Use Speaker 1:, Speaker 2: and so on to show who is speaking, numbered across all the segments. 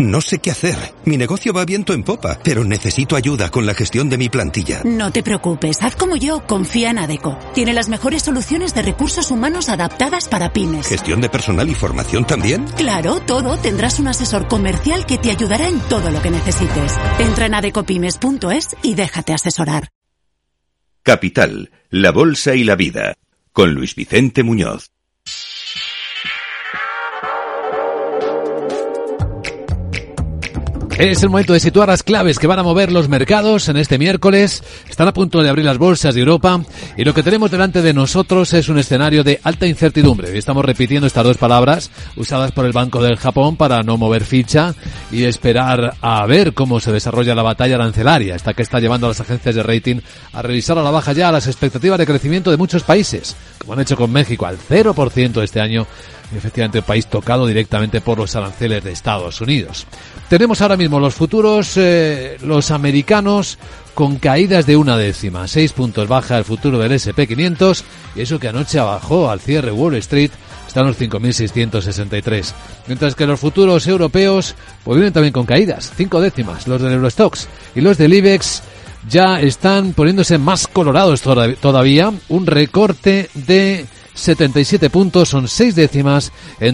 Speaker 1: No sé qué hacer. Mi negocio va viento en popa, pero necesito ayuda con la gestión de mi plantilla.
Speaker 2: No te preocupes, haz como yo, confía en Adecco. Tiene las mejores soluciones de recursos humanos adaptadas para pymes.
Speaker 1: ¿Gestión de personal y formación también?
Speaker 2: Claro, todo. Tendrás un asesor comercial que te ayudará en todo lo que necesites. Entra en adeccopymes.es y déjate asesorar.
Speaker 3: Capital, la bolsa y la vida, con Luis Vicente Muñoz.
Speaker 4: Es el momento de situar las claves que van a mover los mercados en este miércoles. Están a punto de abrir las bolsas de Europa y lo que tenemos delante de nosotros es un escenario de alta incertidumbre. Estamos repitiendo estas dos palabras usadas por el Banco del Japón para no mover ficha y esperar a ver cómo se desarrolla la batalla arancelaria, esta que está llevando a las agencias de rating a revisar a la baja ya las expectativas de crecimiento de muchos países, como han hecho con México al 0% este año. Efectivamente, un país tocado directamente por los aranceles de Estados Unidos. Tenemos ahora mismo los futuros, los americanos, con caídas de 0,1. 6 puntos baja el futuro del S&P 500, y eso que anoche bajó al cierre Wall Street, están los 5.663. Mientras que los futuros europeos, pues vienen también con caídas, 5 décimas, los del Eurostoxx y los del IBEX ya están poniéndose más colorados todavía, un recorte de 77 puntos, son 6 décimas en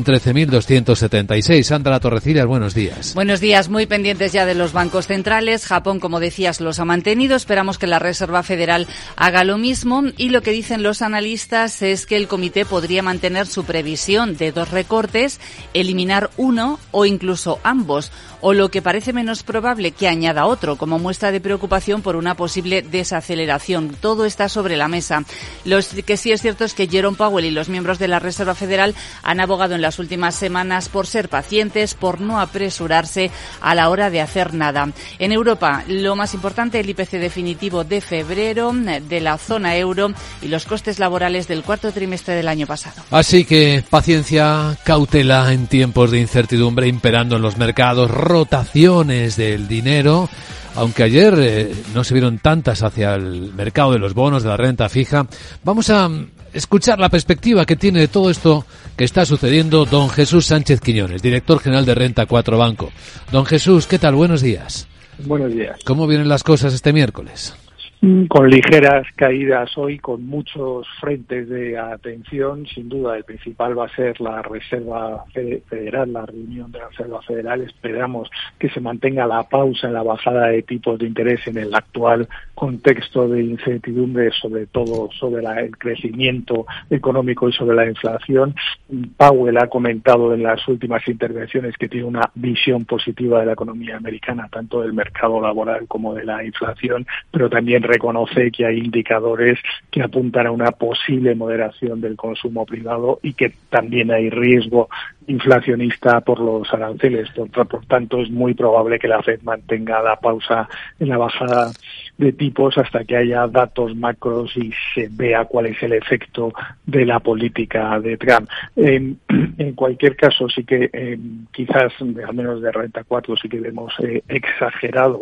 Speaker 4: 13.276. Sandra Torrecillas, buenos días.
Speaker 5: Buenos días, muy pendientes ya de los bancos centrales. Japón, como decías, los ha mantenido. Esperamos que la Reserva Federal haga lo mismo. Y lo que dicen los analistas es que el comité podría mantener su previsión de 2 recortes, eliminar uno o incluso ambos. O lo que parece menos probable, que añada otro, como muestra de preocupación por una posible desaceleración. Todo está sobre la mesa. Lo que sí es cierto es que Jerome Powell y los miembros de la Reserva Federal han abogado en las últimas semanas por ser pacientes, por no apresurarse a la hora de hacer nada. En Europa, lo más importante, el IPC definitivo de febrero de la zona euro y los costes laborales del cuarto trimestre del año pasado.
Speaker 4: Así que paciencia, cautela en tiempos de incertidumbre imperando en los mercados, rotaciones del dinero. Aunque ayer no se vieron tantas hacia el mercado de los bonos, de la renta fija, vamos a escuchar la perspectiva que tiene de todo esto que está sucediendo don Jesús Sánchez Quiñones, director general de Renta 4 Banco. Don Jesús, ¿qué tal? Buenos días.
Speaker 6: Buenos días.
Speaker 4: ¿Cómo vienen las cosas este miércoles?
Speaker 6: Con ligeras caídas hoy, con muchos frentes de atención. Sin duda, el principal va a ser la Reserva Federal, la reunión de la Reserva Federal. Esperamos que se mantenga la pausa en la bajada de tipos de interés en el actual contexto de incertidumbre, sobre todo sobre el crecimiento económico y sobre la inflación. Powell ha comentado en las últimas intervenciones que tiene una visión positiva de la economía americana, tanto del mercado laboral como de la inflación, pero también reconoce que hay indicadores que apuntan a una posible moderación del consumo privado y que también hay riesgo inflacionista por los aranceles. Por tanto, es muy probable que la Fed mantenga la pausa en la bajada de tipos hasta que haya datos macros y se vea cuál es el efecto de la política de Trump. En cualquier caso, sí que quizás, al menos de Renta 4, sí que vemos exagerado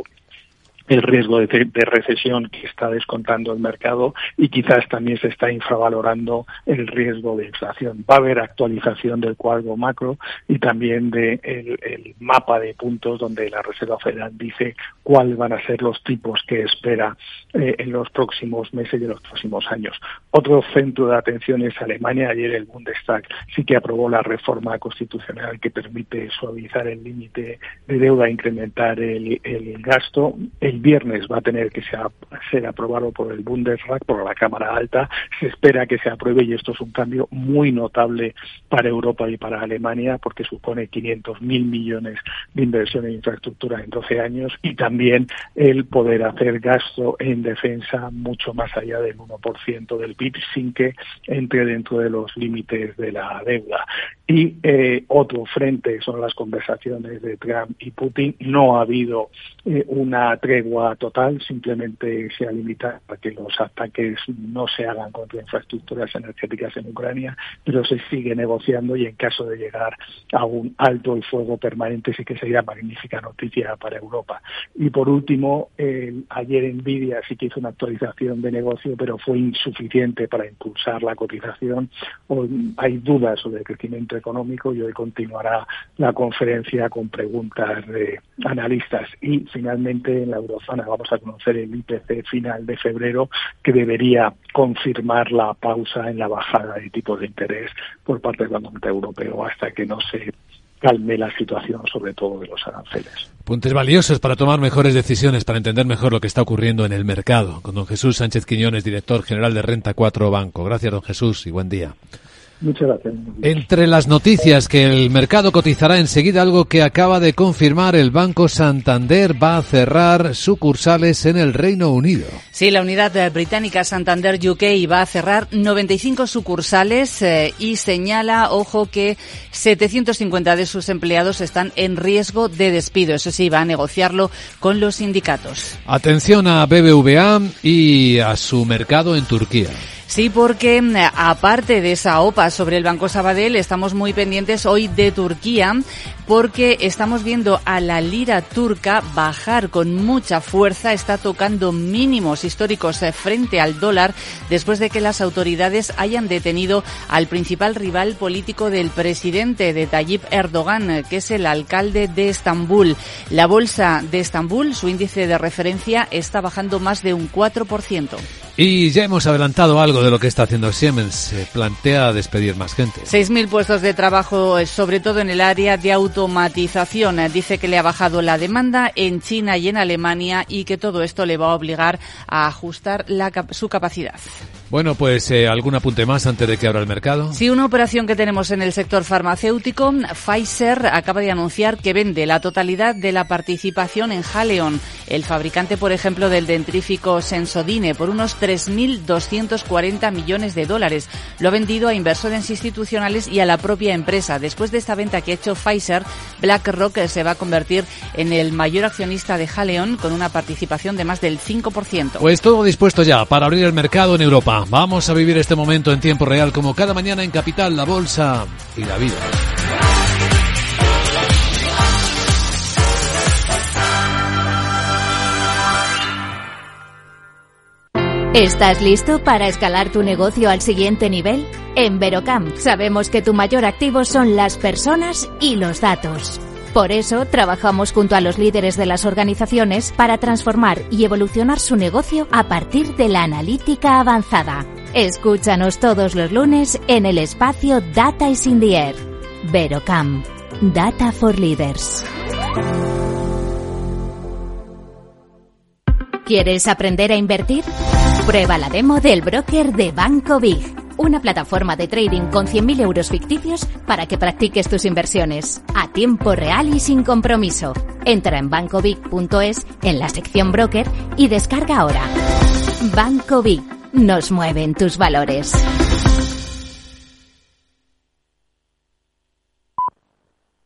Speaker 6: el riesgo de recesión que está descontando el mercado y quizás también se está infravalorando el riesgo de inflación. Va a haber actualización del cuadro macro y también de el mapa de puntos donde la Reserva Federal dice cuáles van a ser los tipos que espera en los próximos meses y en los próximos años. Otro centro de atención es Alemania. Ayer el Bundestag sí que aprobó la reforma constitucional que permite suavizar el límite de deuda e incrementar el gasto. El viernes va a tener que ser aprobado por el Bundesrat, por la Cámara Alta. Se espera que se apruebe y esto es un cambio muy notable para Europa y para Alemania porque supone 500.000 millones de inversión en infraestructura en 12 años y también el poder hacer gasto en defensa mucho más allá del 1% del PIB sin que entre dentro de los límites de la deuda. Y otro frente son las conversaciones de Trump y Putin. No ha habido una tregua tregua total, simplemente se ha limitado a que los ataques no se hagan contra infraestructuras energéticas en Ucrania, pero se sigue negociando y en caso de llegar a un alto el fuego permanente sí que sería magnífica noticia para Europa. Y por último, ayer Nvidia sí que hizo una actualización de negocio, pero fue insuficiente para impulsar la cotización. Hoy hay dudas sobre el crecimiento económico y hoy continuará la conferencia con preguntas de analistas. Y finalmente en la eurozona vamos a conocer el IPC final de febrero, que debería confirmar la pausa en la bajada de tipos de interés por parte del Banco Central Europeo hasta que no se calme la situación, sobre todo de los aranceles.
Speaker 4: Puntos valiosos para tomar mejores decisiones, para entender mejor lo que está ocurriendo en el mercado. Con don Jesús Sánchez Quiñones, director general de Renta 4 Banco. Gracias, don Jesús, y buen día.
Speaker 6: Muchas gracias.
Speaker 4: Entre las noticias que el mercado cotizará enseguida, algo que acaba de confirmar el Banco Santander: va a cerrar sucursales en el Reino Unido.
Speaker 5: Sí, la unidad británica Santander UK va a cerrar 95 sucursales y señala, ojo, que 750 de sus empleados están en riesgo de despido. Eso sí, va a negociarlo con los sindicatos.
Speaker 4: Atención a BBVA y a su mercado en Turquía.
Speaker 5: Sí, porque aparte de esa OPA sobre el Banco Sabadell, estamos muy pendientes hoy de Turquía, porque estamos viendo a la lira turca bajar con mucha fuerza. Está tocando mínimos históricos frente al dólar después de que las autoridades hayan detenido al principal rival político del presidente, de Tayyip Erdogan, que es el alcalde de Estambul. La bolsa de Estambul, su índice de referencia, está bajando más de un 4%.
Speaker 4: Y ya hemos adelantado algo de lo que está haciendo Siemens. Se plantea despedir más gente.
Speaker 5: 6.000 puestos de trabajo, sobre todo en el área de automatización. Dice que le ha bajado la demanda en China y en Alemania y que todo esto le va a obligar a ajustar su capacidad.
Speaker 4: Bueno, pues ¿algún apunte más antes de que abra el mercado?
Speaker 5: Sí, una operación que tenemos en el sector farmacéutico. Pfizer acaba de anunciar que vende la totalidad de la participación en Haleon, el fabricante, por ejemplo, del dentrífico Sensodyne, por unos 3.240 millones de dólares. Lo ha vendido a inversores institucionales y a la propia empresa. Después de esta venta que ha hecho Pfizer, BlackRock se va a convertir en el mayor accionista de Haleon con una participación de más del 5%.
Speaker 4: Pues todo dispuesto ya para abrir el mercado en Europa. Vamos a vivir este momento en tiempo real, como cada mañana en Capital, la Bolsa y la Vida.
Speaker 7: ¿Estás listo para escalar tu negocio al siguiente nivel? En Verocam sabemos que tu mayor activo son las personas y los datos. Por eso, trabajamos junto a los líderes de las organizaciones para transformar y evolucionar su negocio a partir de la analítica avanzada. Escúchanos todos los lunes en el espacio Data is in the Air. Verocam. Data for Leaders. ¿Quieres aprender a invertir? Prueba la demo del broker de Banco Big. Una plataforma de trading con 100.000 euros ficticios para que practiques tus inversiones a tiempo real y sin compromiso. Entra en bancobig.es en la sección broker y descarga ahora. Banco Big. Nos mueven tus valores.